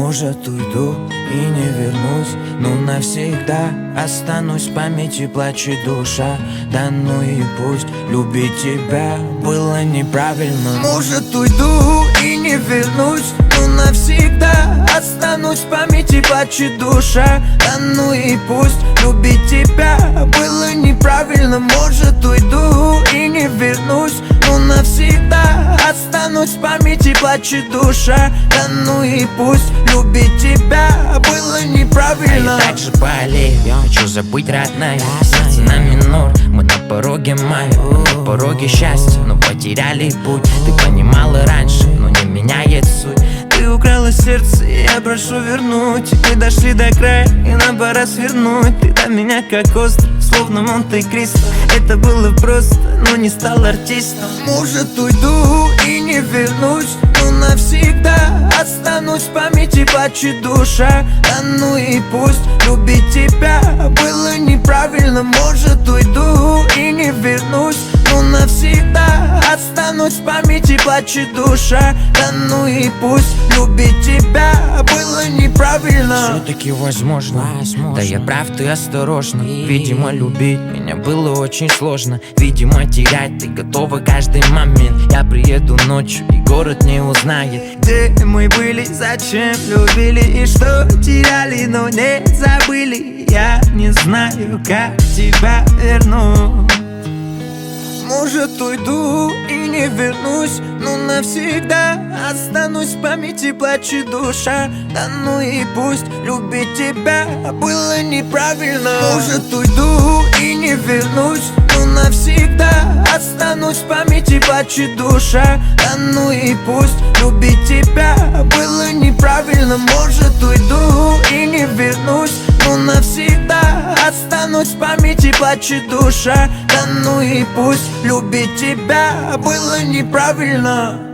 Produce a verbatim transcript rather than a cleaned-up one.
Может, уйду и не вернусь, но навсегда останусь в памяти, плачет душа. Да ну и пусть, любить тебя было неправильно. Может, уйду и не вернусь, но навсегда останусь в памяти, плачет душа. Да ну и пусть, любить тебя было неправильно. Может, уйду и не вернусь, но навсегда останусь в памяти, плачет душа. Да ну и пусть, любить тебя было неправильно. А я так же болею, хочу забыть, родная. Сердце на минор, мы на пороге мая, на пороге счастья, но потеряли путь. Ты понимала раньше, но не меняет суть. Ты украла сердце, и я прошу вернуть. Мы дошли до края, и нам пора свернуть. Ты до меня как остров, словно Монте-Кристо. Это было просто, но не стал артистом. Может, уйду и не вернусь, но навсегда останусь в памяти, плачет душа. Да ну и пусть, любить тебя было неправильно. Может, уйду и не вернусь, но навсегда останусь в памяти, плачет душа. Да ну и пусть, любить тебя было неправильно. Все-таки возможно, возможно, да я прав, ты осторожна. Видимо, любить меня было очень сложно. Видимо, терять ты готова каждый момент. Я приеду ночью, и город не узнает, где мы были, зачем любили и что теряли, но не забыли. Я не знаю, как тебя вернуть. Может, уйду и не вернусь, но навсегда останусь в памяти, плачет душа. Да ну и пусть, любить тебя было неправильно. Может, уйду и не вернусь, но навсегда останусь в памяти, плачет душа. Да ну и пусть, любить тебя было неправильно. Может, уйду и не вернусь, но навсегда останусь в памяти, плачет душа. Да ну и пусть, любить тебя было неправильно.